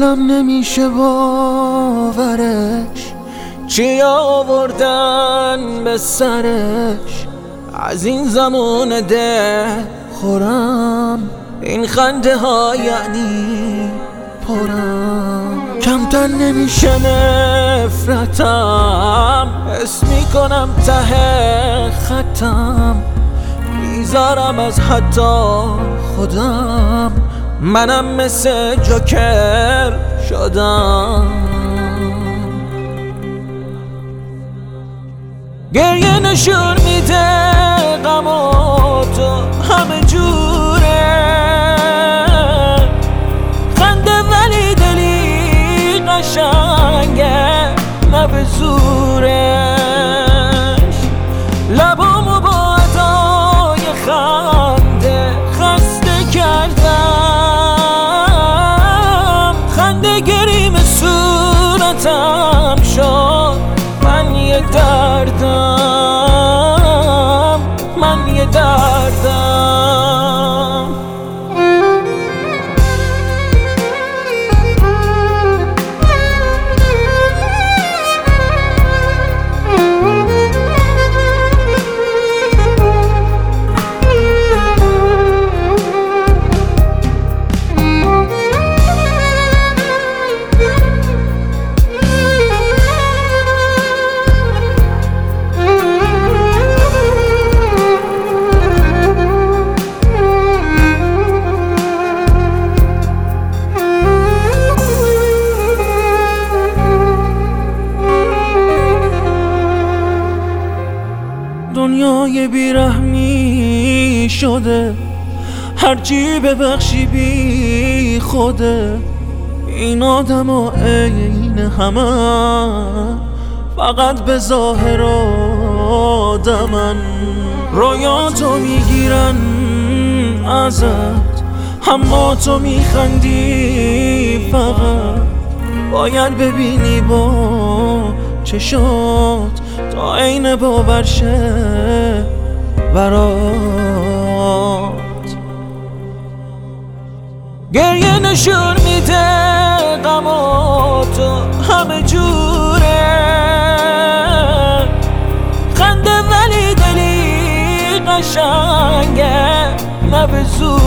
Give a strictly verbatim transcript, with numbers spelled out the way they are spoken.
دلم نمیشه باورش، چی آوردن به سرش. از این زمان ده خورم، این خنده ها یعنی پرم. کمتر نمیشه نفرتم، حس میکنم ته خطم. میذارم از حتی خودم، منم مثل جوکر شدم. گریه نشون میده غماتو همه جوره، خنده ولی دلی قشنگه نه به زورش. لبامو با ادای خنده خسته کردم، خنده گریم صورتم شد. من یه دردم، من یه دردم. دنیای بیرحمی شده، هرچی ببخشی بی خوده. این آدم ها عین همه، فقط به ظاهر آدمن. رویاتو میگیرن ازت، اما تو میخندی فقط. باید ببینی با چشات تا عین باور شه برات. گریه نشون میده غماتو همه جوره، خنده ولی دلی قشنگه نه به زور.